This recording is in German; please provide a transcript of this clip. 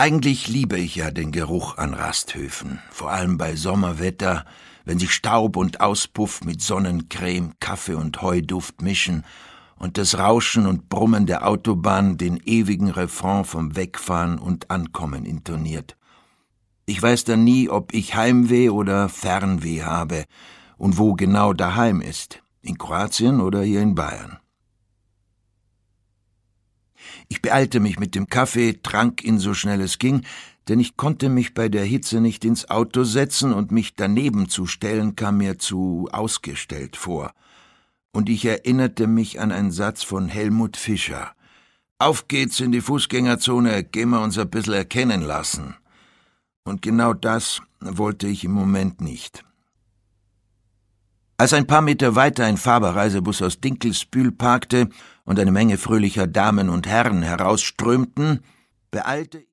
Eigentlich liebe ich ja den Geruch an Rasthöfen, vor allem bei Sommerwetter, wenn sich Staub und Auspuff mit Sonnencreme, Kaffee und Heuduft mischen und das Rauschen und Brummen der Autobahn den ewigen Refrain vom Wegfahren und Ankommen intoniert. Ich weiß dann nie, ob ich Heimweh oder Fernweh habe und wo genau daheim ist, in Kroatien oder hier in Bayern. Ich beeilte mich mit dem Kaffee, trank ihn so schnell es ging, denn ich konnte mich bei der Hitze nicht ins Auto setzen und mich daneben zu stellen kam mir zu ausgestellt vor. Und ich erinnerte mich an einen Satz von Helmut Fischer. »Auf geht's in die Fußgängerzone, gehen wir uns ein bisschen erkennen lassen.« Und genau das wollte ich im Moment nicht. Als ein paar Meter weiter ein Faber-Reisebus aus Dinkelsbühl parkte und eine Menge fröhlicher Damen und Herren herausströmten, beeilte